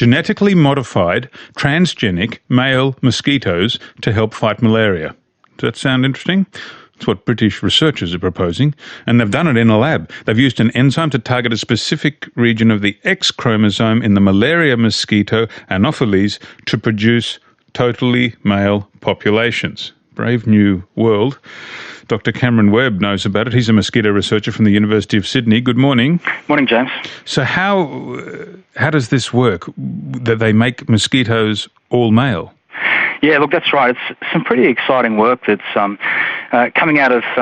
genetically modified transgenic male mosquitoes to help fight malaria. Does that sound interesting? That's what British researchers are proposing, and they've done it in a lab. They've used an enzyme to target a specific region of the X chromosome in the malaria mosquito Anopheles to produce totally male populations. Brave new world. Dr. Cameron Webb knows about it. He's a mosquito researcher from the University of Sydney. Good morning. Morning, James. So how does this work, that they make mosquitoes all male? Yeah, look, that's right. It's some pretty exciting work that's coming out of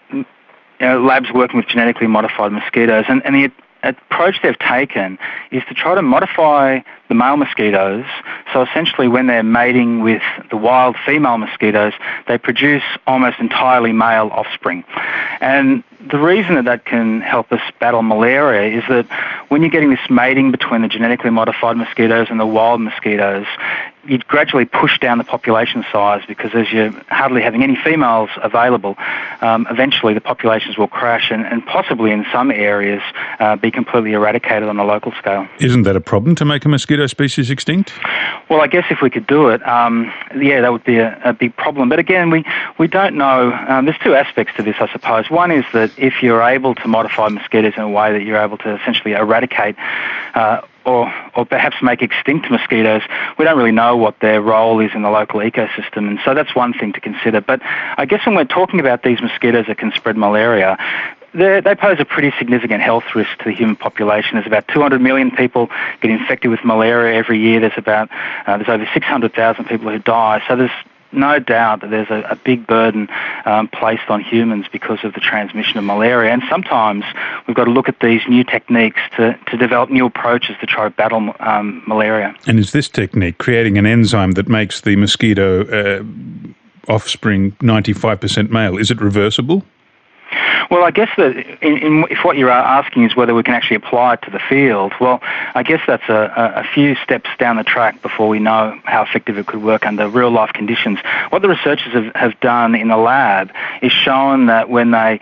labs working with genetically modified mosquitoes. And the approach they've taken is to try to modify the male mosquitoes. So essentially when they're mating with the wild female mosquitoes, they produce almost entirely male offspring. And the reason that can help us battle malaria is that when you're getting this mating between the genetically modified mosquitoes and the wild mosquitoes, you'd gradually push down the population size, because as you're hardly having any females available, eventually the populations will crash and possibly in some areas be completely eradicated on a local scale. Isn't that a problem, to make a mosquito species extinct? Well, I guess if we could do it, that would be a big problem. But again, we don't know. There's two aspects to this, I suppose. One is that if you're able to modify mosquitoes in a way that you're able to essentially eradicate or perhaps make extinct mosquitoes, we don't really know what their role is in the local ecosystem. And so that's one thing to consider. But I guess when we're talking about these mosquitoes that can spread malaria, they pose a pretty significant health risk to the human population. There's about 200 million people get infected with malaria every year. There's over 600,000 people who die. So there's no doubt that there's a big burden placed on humans because of the transmission of malaria. And sometimes we've got to look at these new techniques to develop new approaches to try to battle malaria. And is this technique, creating an enzyme that makes the mosquito offspring 95% male, is it reversible? Well, I guess that if what you're asking is whether we can actually apply it to the field, well, I guess that's a few steps down the track before we know how effective it could work under real-life conditions. What the researchers have done in the lab is shown that when they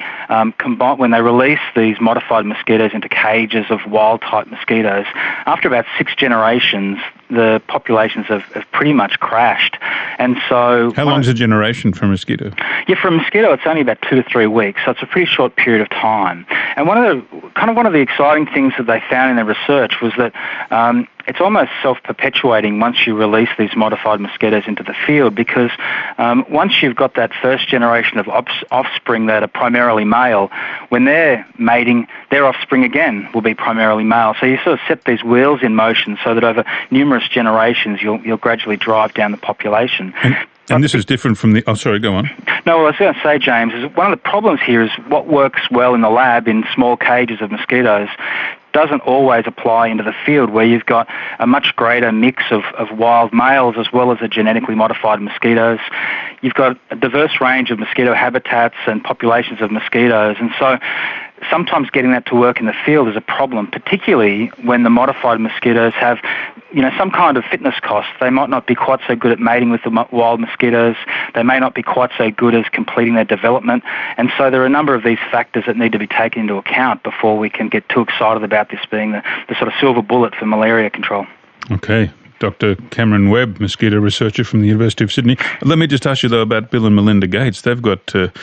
release these modified mosquitoes into cages of wild-type mosquitoes, after about 6 generations, the populations have pretty much crashed. And so, how long is a generation for a mosquito? Yeah, for a mosquito, it's only about 2 to 3 weeks, so it's a pretty short period of time. And one of the exciting things that they found in their research was that it's almost self-perpetuating once you release these modified mosquitoes into the field, because once you've got that first generation of offspring that are primarily male, when they're mating, their offspring again will be primarily male. So you sort of set these wheels in motion so that over numerous generations you'll gradually drive down the population. And this is different from the... Oh, sorry, go on. No, what I was going to say, James, is one of the problems here is what works well in the lab in small cages of mosquitoes doesn't always apply into the field, where you've got a much greater mix of wild males as well as the genetically modified mosquitoes. You've got a diverse range of mosquito habitats and populations of mosquitoes, and so sometimes getting that to work in the field is a problem, particularly when the modified mosquitoes have some kind of fitness cost. They might not be quite so good at mating with the wild mosquitoes. They may not be quite so good as completing their development. And so there are a number of these factors that need to be taken into account before we can get too excited about this being the sort of silver bullet for malaria control. Okay. Dr. Cameron Webb, mosquito researcher from the University of Sydney. Let me just ask you, though, about Bill and Melinda Gates. They've got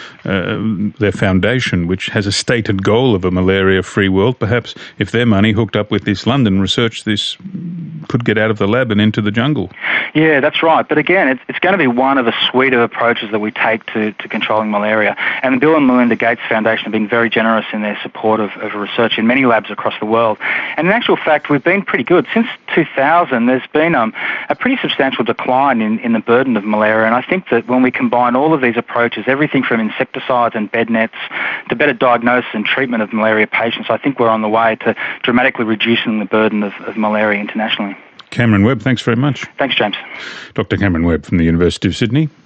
their foundation, which has a stated goal of a malaria-free world. Perhaps if their money hooked up with this London research, this could get out of the lab and into the jungle. Yeah, that's right. But again, it's going to be one of a suite of approaches that we take to controlling malaria. And the Bill and Melinda Gates Foundation have been very generous in their support of research in many labs across the world. And in actual fact, we've been pretty good. Since 2000, there's been a pretty substantial decline in the burden of malaria. And I think that when we combine all of these approaches, everything from insecticides and bed nets to better diagnosis and treatment of malaria patients, I think we're on the way to dramatically reducing the burden of malaria internationally. Cameron Webb, thanks very much. Thanks, James. Dr. Cameron Webb from the University of Sydney.